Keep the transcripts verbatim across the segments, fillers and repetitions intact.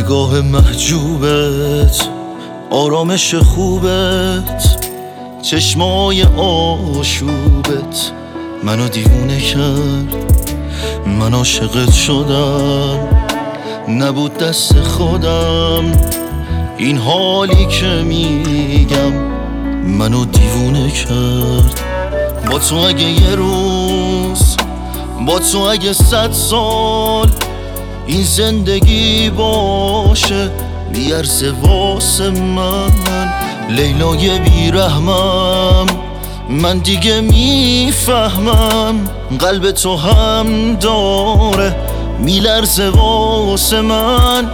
نگاه محجوبت، آرامش خوبت، چشمای آشوبت منو دیوونه کرد. من عاشقت شدم، نبود دست خودم. این حالی که میگم منو دیوونه کرد. با تو اگه یه روز، با تو اگه صد سال این زندگی باشه بیارزه واسه من. لیلای بیرحمم، من دیگه میفهمم قلب تو هم داره میلرزه واسه من.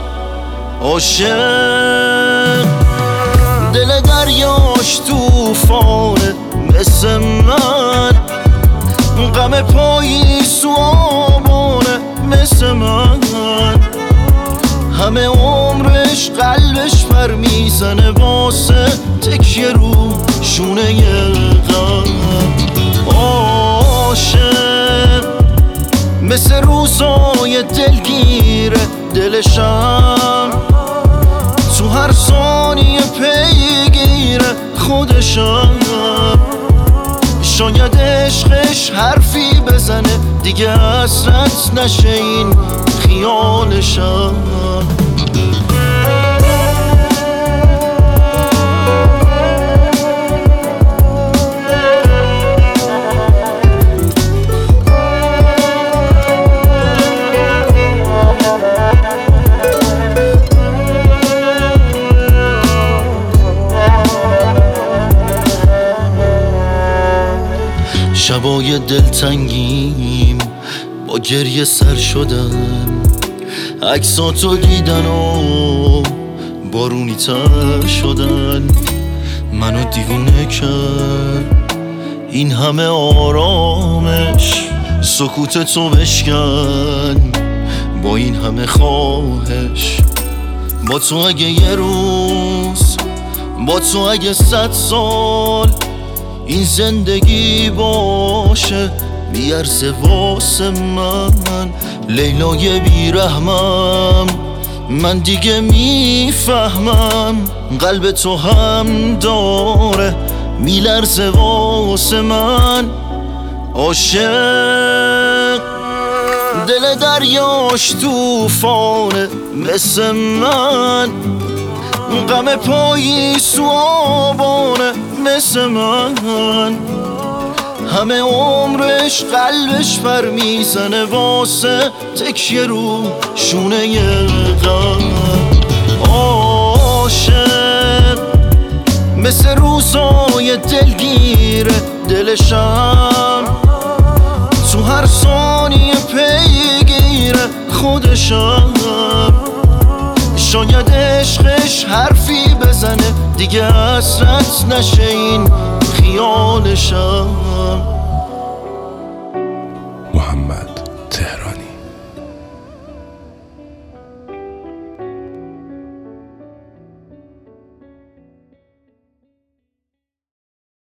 عاشق دل دریاش توفانه مثل من، غم پاییز و آبانه مثل من. همه عمرش قلبش پر میزنه واسه تکیه رو شونه غم. عاشق مثل روزای دلگیره دلشم، تو هر ثانیه پیگیره خودشم. شاید عشقش حرفی بزنه دیگه حسرت نشه این خیالشم. شبای دلتنگیم با گریه سر شدم، عکساتو دیدن و بارونی تر شدن منو دیوونه کرد. این همه آرامش سکوت تو بشکن با این همه خواهش. با تو اگه یه روز، با تو اگه صد سال این زندگی باشه بیارزه واسه من. لیلای بیرحمم، من دیگه میفهمم قلب تو هم داره میلرزه واسه من. عاشق دل دریاش توفانه مثل من، غم پاییز و آبانه مثل من. همه عمرش قلبش پر میزنه واسه تکیه رو شونه غم. عاشق مثل روزای دلگیره دلشم، تو هر ثانیه پیگیره خودشم. شاید عشقش حرفی بزنه دیگه حسرت نشه این خیالشم.